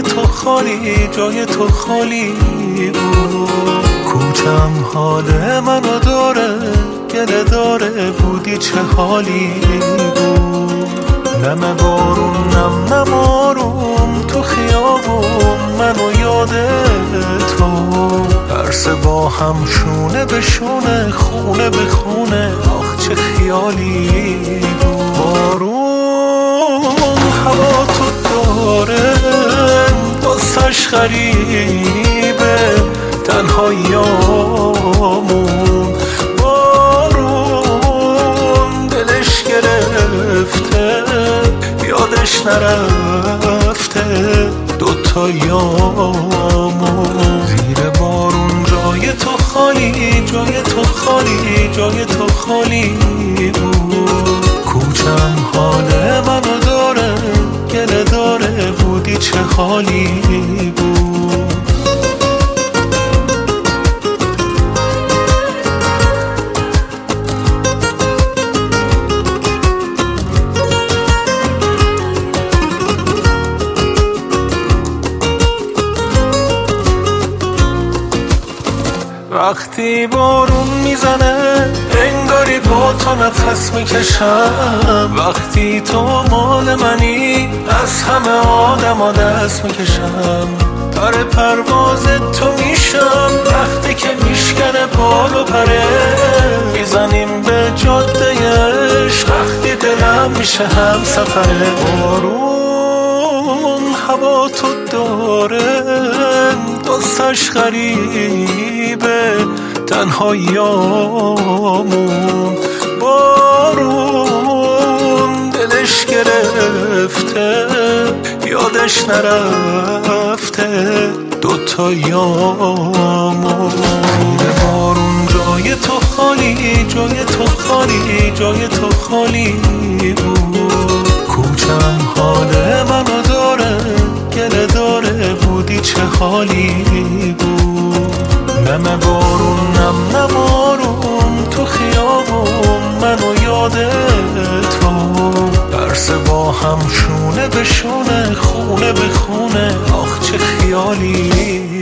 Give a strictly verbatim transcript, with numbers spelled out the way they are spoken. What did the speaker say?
تو خالی، جای تو خالی بود. کوچم حال منو داره، گله داره، بودی چه حالی بود. نم بارون نم نم آروم تو خیابون، منو یاد تو. درس با هم شونه به شونه، خونه به خونه، آخ چه خیالی بود. بارون هوا تو داره، دستش غریبه، تنهاییامون. بارون دلش گرفته، یادش نرفته دوتایامون. زیر بارون جای تو خالی، جای تو خالی، جای تو خالی بود. کوچم حال منو داره، گله داره، بودی چه حالی بود. وقتی بارون میزنه انگاری با تو نفس میکشم. وقتی تو مال منی از همه آدما دست میکشم. در پرواز تو میشم وقتی که میشکنه بال و پره. میزنیم به جاده عشق وقتی دلم میشه هم سفره. بارون هوا تو داره، دستش غریبه، تنهاییامون. بارون دلش گرفته، یادش نرفته دوتایامون. زیر بارون جای تو خالی، جای تو خالی، جای تو خالی بود. کوچم حال منو داره، گله داره، بودی چه حالی بود. نم بارون نم نم آروم تو خیابون، منو یاد تو. درس با هم شونه به شونه، خونه به خونه، آخ چه خیالی